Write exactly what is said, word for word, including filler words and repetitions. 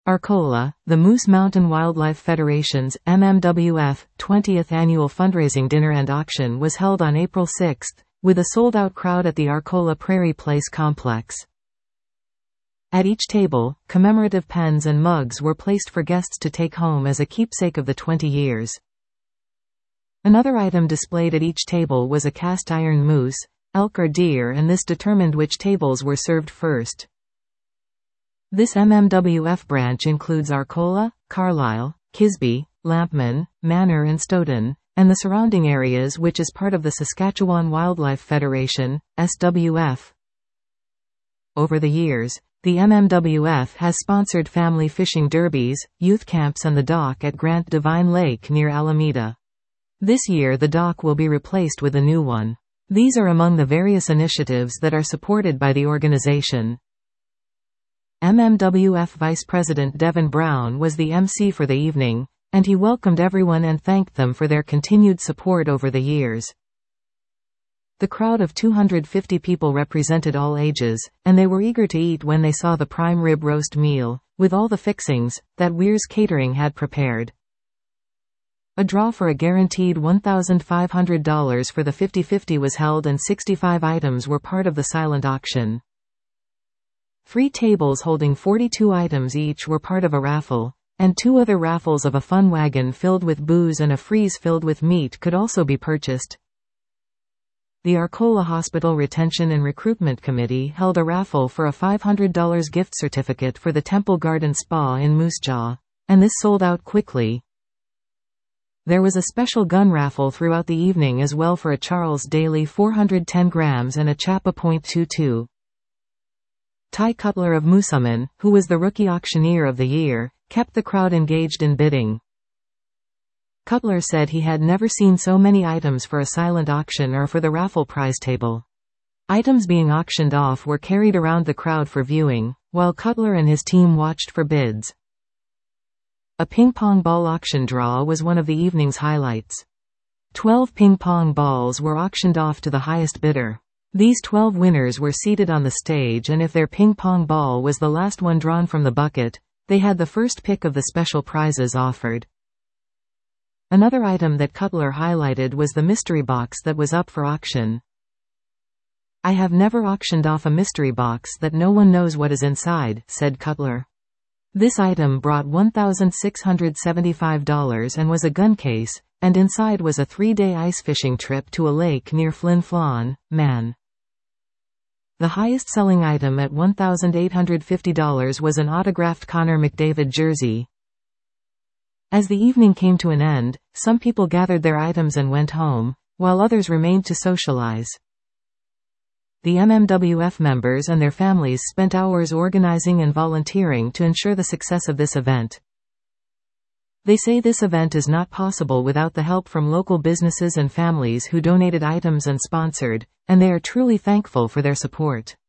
Arcola, the Moose Mountain Wildlife Federation's M M W F twentieth annual fundraising dinner and auction was held on April sixth, with a sold-out crowd at the Arcola Prairie Place complex. At each table, commemorative pens and mugs were placed for guests to take home as a keepsake of the twenty years. Another item displayed at each table was a cast-iron moose, elk or deer, and this determined which tables were served first. This M M W F branch includes Arcola, Carlisle, Kisby, Lampman, Manor and Stoughton, and the surrounding areas, which is part of the Saskatchewan Wildlife Federation, S W F. Over the years, the M M W F has sponsored family fishing derbies, youth camps and the dock at Grant Divine Lake near Alameda. This year the dock will be replaced with a new one. These are among the various initiatives that are supported by the organization. M M W F Vice President Devin Brown was the M C for the evening, and he welcomed everyone and thanked them for their continued support over the years. The crowd of two hundred fifty people represented all ages, and they were eager to eat when they saw the prime rib roast meal, with all the fixings, that Weir's Catering had prepared. A draw for a guaranteed one thousand five hundred dollars for the fifty fifty was held and sixty-five items were part of the silent auction. Three tables holding forty-two items each were part of a raffle, and two other raffles of a fun wagon filled with booze and a freeze filled with meat could also be purchased. The Arcola Hospital Retention and Recruitment Committee held a raffle for a five hundred dollars gift certificate for the Temple Garden Spa in Moose Jaw, and this sold out quickly. There was a special gun raffle throughout the evening as well for a Charles Daly four hundred ten grams and a Chapa point two two. Ty Cutler of Moosomin, who was the Rookie Auctioneer of the Year, kept the crowd engaged in bidding. Cutler said he had never seen so many items for a silent auction or for the raffle prize table. Items being auctioned off were carried around the crowd for viewing, while Cutler and his team watched for bids. A ping-pong ball auction draw was one of the evening's highlights. Twelve ping-pong balls were auctioned off to the highest bidder. These twelve winners were seated on the stage, and if their ping-pong ball was the last one drawn from the bucket, they had the first pick of the special prizes offered. Another item that Cutler highlighted was the mystery box that was up for auction. "I have never auctioned off a mystery box that no one knows what is inside," said Cutler. This item brought one thousand six hundred seventy-five dollars and was a gun case, and inside was a three-day ice fishing trip to a lake near Flin Flon, Man. The highest-selling item at one thousand eight hundred fifty dollars was an autographed Connor McDavid jersey. As the evening came to an end, some people gathered their items and went home, while others remained to socialize. The M M W F members and their families spent hours organizing and volunteering to ensure the success of this event. They say this event is not possible without the help from local businesses and families who donated items and sponsored, and they are truly thankful for their support.